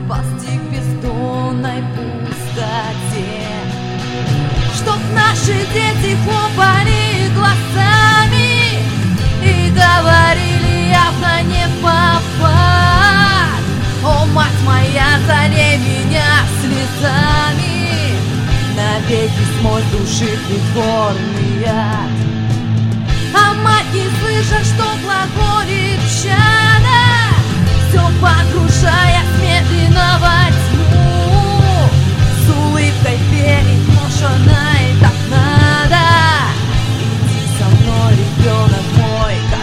постиг в бездонной пустоте. Чтоб наши дети хлопали глазами и говорили явно не попасть: о, мать моя, залей меня слезами, навеки смой души притворный яд. А мать, не слыша, что глаголит чадо, все погружаясь медленно во тьму, с улыбкой перекошенной так надо. Иди со мной, ребенок мой, ко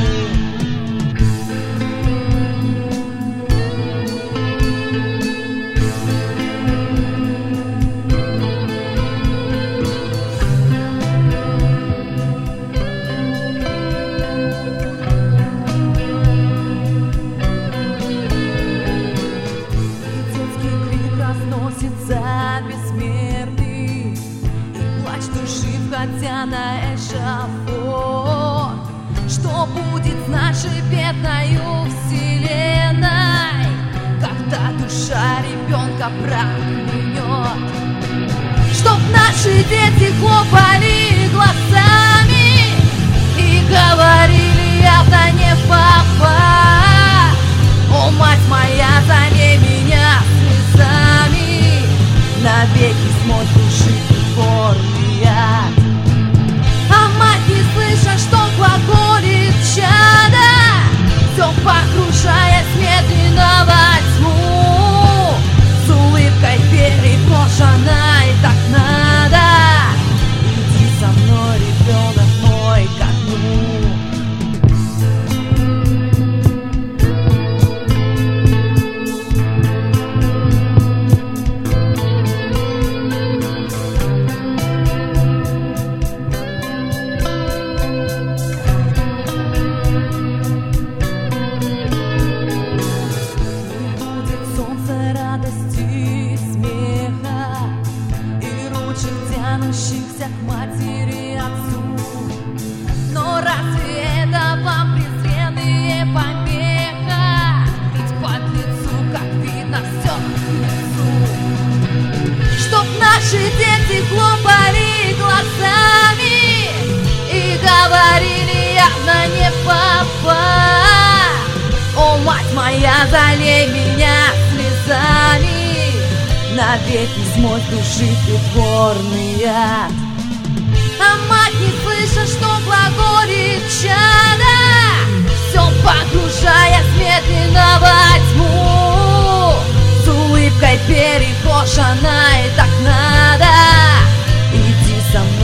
бессмертный, и плач души, входя на эшафот. Что будет с нашей бедною вселенной, когда душа ребенка проклянет? Чтоб наши дети хлопали глазами и говорили явно не попасть: о, мать моя, залей меня слезами, навеки смой души притворный яд. А мать, не слыша, что глаголит чадо, все погружаясь медленно во тьму, с улыбкой перекошенной так надо. Иди со мной, ребенок мой, ко дну. Тянущихся к матери, отцу. Но разве это вам презренные помеха? Ведь под лицу, как видно, все к лицу. Чтоб наши дети хлопали глазами и говорили явно не попасть: о, мать моя, залей меня слезами, навеки смой души притворный яд. А мать, не слыша, что глаголит чадо, все погружаясь медленно во тьму, с улыбкой перекошенной так надо. Иди со мной,